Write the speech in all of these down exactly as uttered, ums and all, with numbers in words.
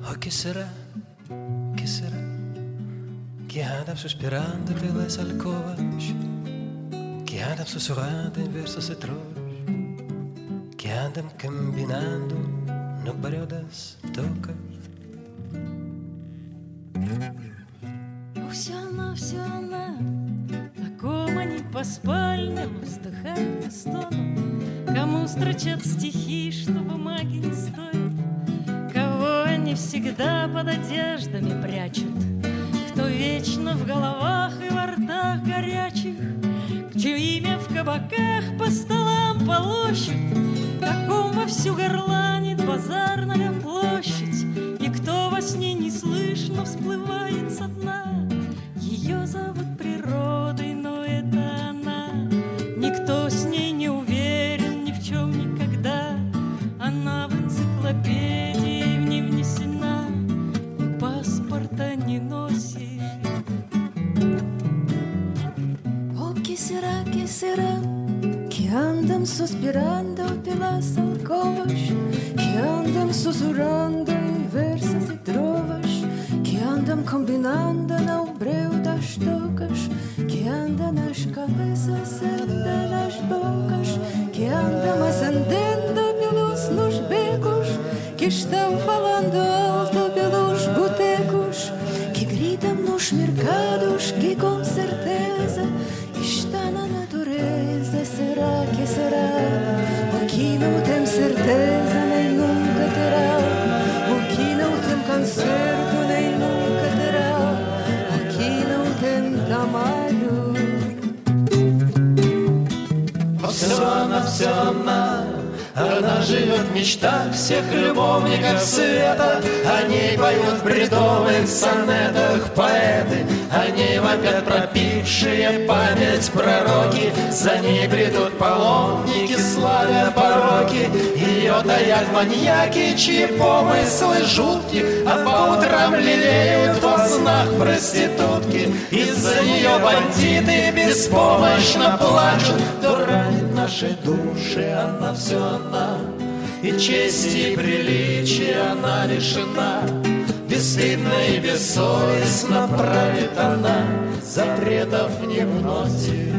Oh, che sarà, che sarà, che andam sospirando pelas alcovas, que andam sussurrando em versos atroz, que andam combinando no barulho das tocas. Все она, все она, о ком они по спальням вздыхают и стонут, кому строчат стихи, что бумаги не стоят, кого они всегда под одеждами прячут, кто вечно в головах и во ртах горячих, чье имя в кабаках по столам полощут, каком вовсю горланит базарная площадь, и кто во сне неслышно всплывает со дна. Ее зовут природой, но это она. Никто с ней не уверен ни в чем никогда. Она в энциклопедии в ней внесена и паспорта не носит. Oh, che sarà, che sarà, che andam sospirando pelas alcovas, que andam sussurrando em versas e trovas, que andam combinando no breu das tocas, que andam nas cabeças e nas bocas, que andam acendendo pelos nos becos, que estão falando alto pelos botecos, que gritam nos mercados, que com certeza está na natureza. Será que será? O que não tem certeza nem nunca terá, o que não tem conserto nem nunca terá, o que não tem tamanho. Все она, все она, она живет в мечтах всех любовников света. О ней поют в бредовых сонетах поэты, о ней вопят пропившие память пророки. За ней бредут паломники, славя пороки. Ее таят маньяки, чьи помыслы жутки, а по утрам лелеют во снах проститутки. Из-за нее бандиты беспомощно плачут. Кто ранит наши души, она все она, и чести и приличия она лишена. Бесстыдно и бессовестно правит она, запретов не вносит.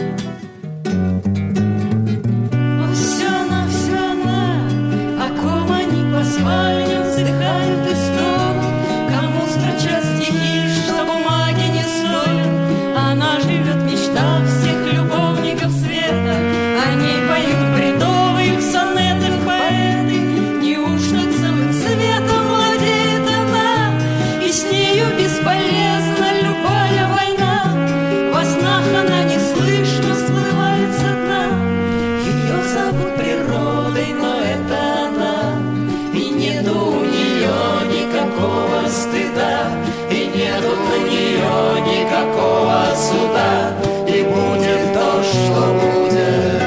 Все она, все она, о ком они по спальням вздыхают и стонут, кому строчат стихи, что бумаги не стоят. Она живет в мечтах всех любовников света, о ней поют в бредовых сонетах поэты. Неужто целым светом владеет она, и с нею бесполезна любая война? Во снах она неслышно всплывает со дна. Ее зовут природой, но это она, и нету у нее никакого стыда, и нету на нее никакого суда, и будет то, что будет.